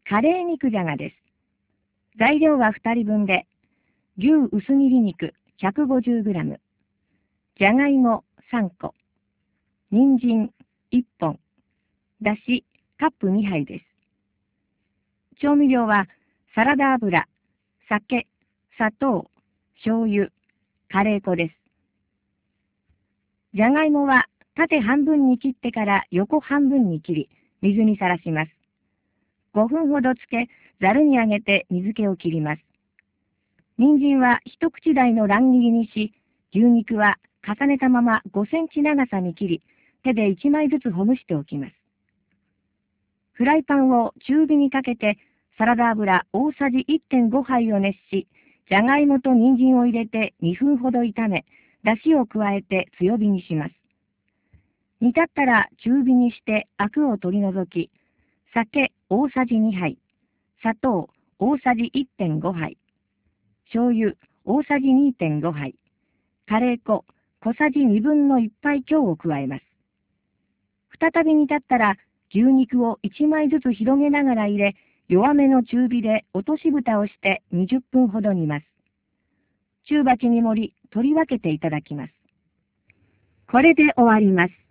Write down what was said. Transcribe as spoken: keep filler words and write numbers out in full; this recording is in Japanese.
カレー肉じゃがです。材料はふたりぶんで、牛薄切り肉 ひゃくごじゅうグラム、じゃがいもさんこ、人参いっぽん、だしカップにはいです。調味料はサラダ油、酒、砂糖、醤油、カレー粉です。じゃがいもは縦半分に切ってから横半分に切り、水にさらします。ごふんほどつけ、ざるにあげて水気を切ります。人参は一口大の乱切りにし、牛肉は重ねたままごセンチ長さに切り、手でいちまいずつほぐしておきます。フライパンを中火にかけて、サラダ油大さじ いってんご 杯を熱し、じゃがいもと人参を入れてにふんほど炒め、だしを加えて強火にします。煮立ったら中火にしてアクを取り除き、酒大さじにはい、砂糖大さじ いってんご 杯、醤油大さじ にてんご 杯、カレー粉小さじにぶんのいち杯強を加えます。再び煮立ったら牛肉をいちまいずつ広げながら入れ、弱めの中火で落とし蓋をしてにじゅっぷんほど煮ます。中鉢に盛り、取り分けていただきます。これで終わります。